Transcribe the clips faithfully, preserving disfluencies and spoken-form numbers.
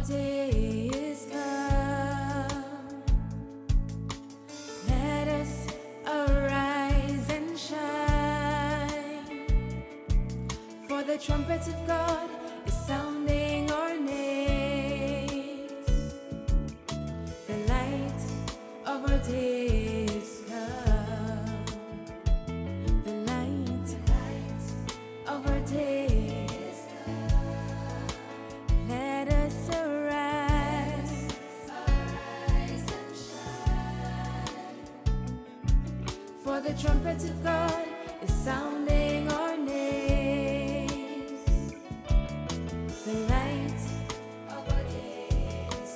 day is come. Let us arise and shine, for the trumpet of God is sounding our names. The light of our day is come. The light, the light of our day is come. Let us arise, arise and shine, for the trumpet of God is sounding our names. The light of our day is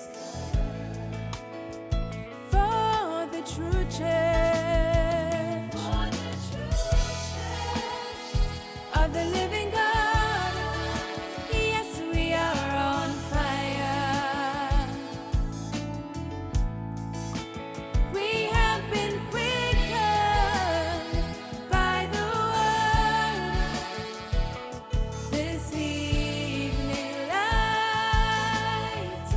come. For the true church, for the true church of the living God. Yes, we are on fire. We have been quickened by the word this evening light.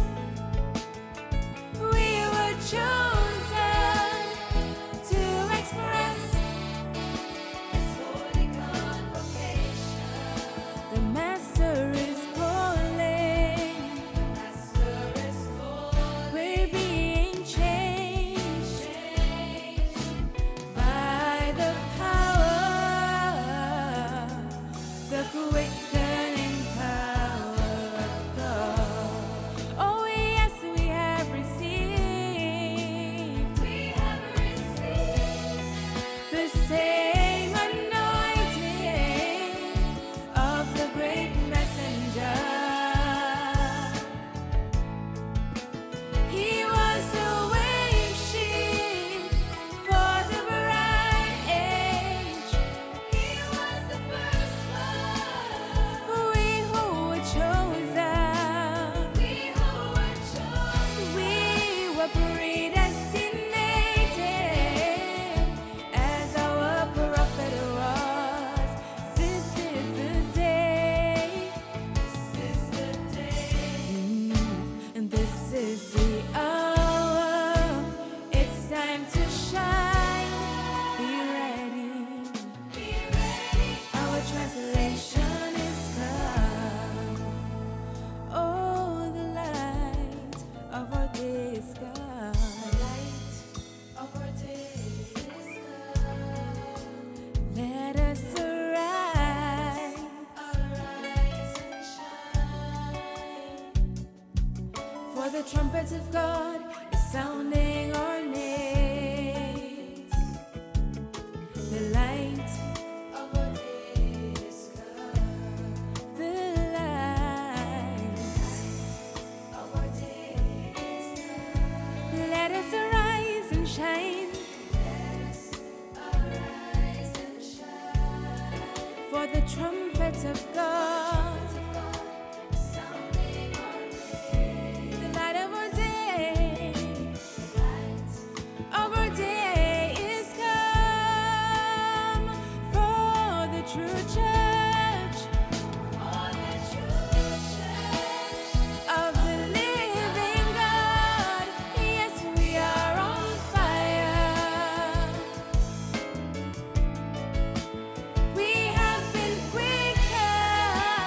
We were chosen to express this holy convocation. The Master is calling. The Master is calling. We're being changed, changed by the power, the quickening power of God. Oh yes, we have received. We have received the same anointing of the great messenger. He was the wave sheet for the bright age. He was the first one. We who were chosen. We who were chosen. We were predestinated as our prophet was. This is the day. This is the day. And this is the hour. It's time to shine. Be ready. Be ready. Our translation is come. Oh, the light of our day is come. The light of our day is come. Let us arise, arise and shine, for the trumpet of God is sounding our names. The light of our day is come. The light of our day is come. Let us arise and shine. Let us arise and shine, for the trumpet of God is sounding our name. The light of our day, the light of our day is come, for the true church, for the true church of the living God. Yes, we are on fire. We have been quickened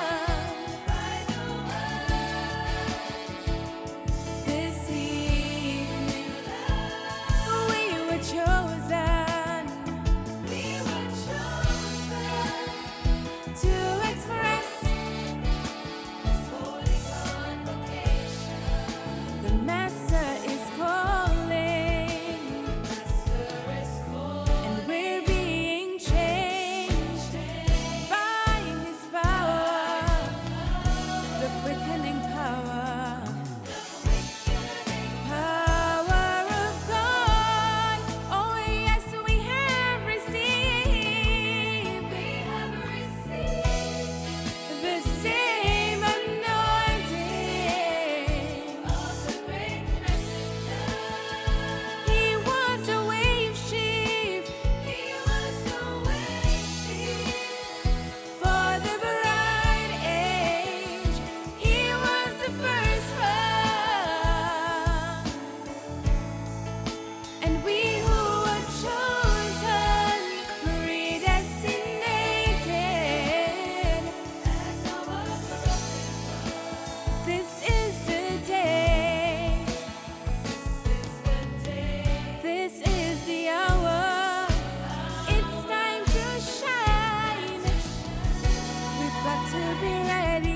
got to be ready.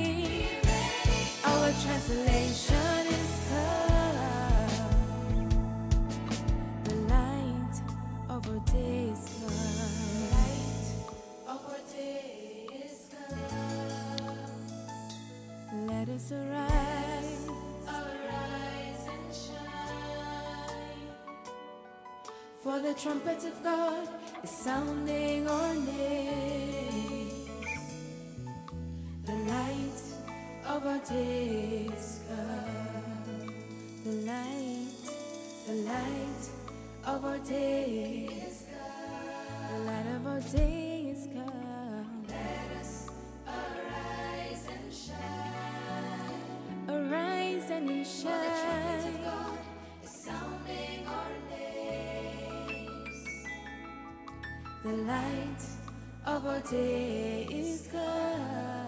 Our translation is come. The light of our day is come. Light of our day is come. Let us arise, arise and shine. For the trumpet of God is sounding our names. The light of our days come. The light, the light of our days come. The light of our days come. Let us arise and shine. Arise and shine. For the trumpet of God is sounding our names. The light of our day is come.